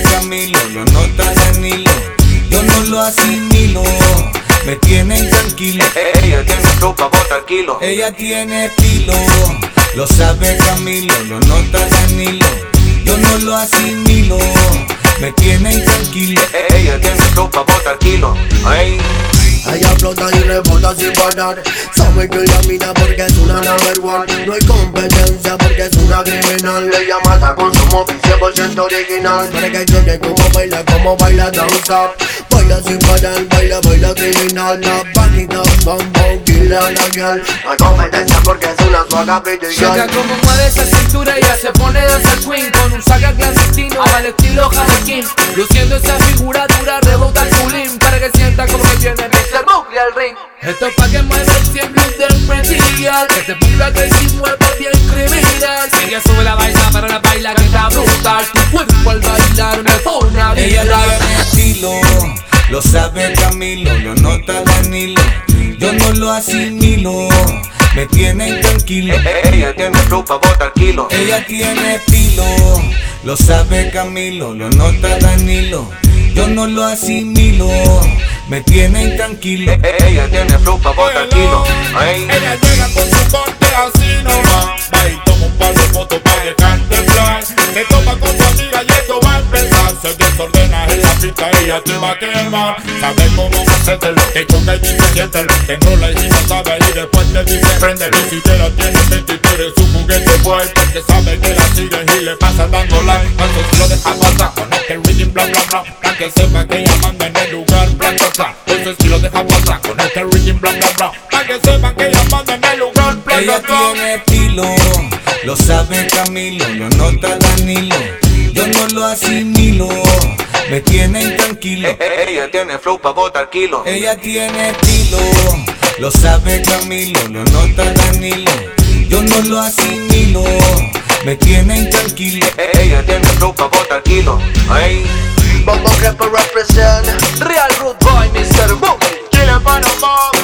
Camilo, lo nota Danilo. Yo no lo asimilo, me tiene intranquilo. Ella tiene flow pa' botar kilo. Ella tiene estilo, lo sabe Camilo, lo nota Danilo. Yo no lo asimilo, me tiene intranquilo. Ella tiene flow pa' botar kilo. Ay. Ella flota y rebota sin parar. Sabe que la mira porque es una number one. No hay competencia porque es una criminal. Ella mata con su móvil 100% original. Para que cheque como baila danza. Baila sin parar, baila criminal. La panita, bam, killer la girl. No hay competencia porque es una suaga brilliant. Checa como mueve esa cintura, ella se pone danza queen. Con un saga clandestino al estilo Jamequín. Luciendo esa figura dura, rebota el culín. Para que sienta como que tiene Mr. Mowgli al ring. Esto es pa' que mueva el 100 blues del Prettial. Que te pida que sin muerto bien criminal. Ella sube la baila, pero la baila que está brutal. Tu cuerpo al bailar me pone a Ella vibrar. tiene estilo, lo sabe Camilo, lo nota Danilo. Yo no lo asimilo, me tiene intranquilo. Ella tiene flow pa' botar kilo. Ella tiene estilo, lo sabe Camilo, lo nota Danilo. Yo no lo asimilo, me tiene intranquilo. Ella tiene flow pa' botar kilo. Ay. Ella llega con su corte así nomás. Va y toma un par de fotos pa' dejarte fly. Se topa con su amiga y esto va a empezar. Se desordena en la pista, ella te va a quemar. Sabe cómo hacértelo, te choca y dice siéntelo. Te enrola y si no sabe y después te dice préndelo. Y si te la tienes dentro y tú eres su juguete boy, porque sabe que la siguen y le pasan dando like. Entonces lo deja pasar con este rhythm bla bla bla. Para que sepa que ella manda en el lugar bla bla bla. Entonces lo deja pasar con este rhythm bla bla bla. Para que sepa que ella manda en el lugar bla bla Ella bla. tiene estilo, lo sabe Camilo, lo nota Danilo. Yo no lo asimilo, me tiene intranquilo. Ella tiene flow pa' botar kilo. Ella tiene estilo, lo sabe Camilo, lo nota Danilo. Yo no lo asimilo, me tiene intranquilo. Ella tiene flow pa' botar kilo. Ay. Bombo represent. Real Rude Boy, Mr. Mowgli. Chile para